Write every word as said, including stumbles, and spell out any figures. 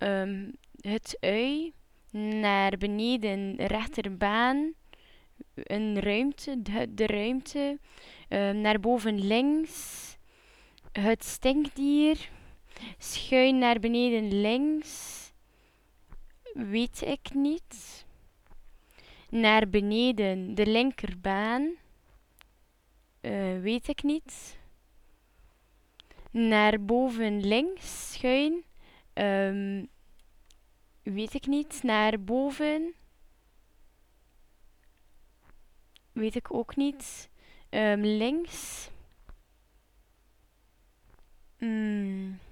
Ehm, het ui. Naar beneden rechterbaan. Een ruimte, de, de ruimte. Ehm, naar boven links. Het stinkdier. Schuin naar beneden links. Weet ik niet. Naar beneden de linkerbaan. Eh, weet ik niet. Naar boven links schuin. Ehm, weet ik niet. Naar boven. Weet ik ook niet. Ehm, links. Mm.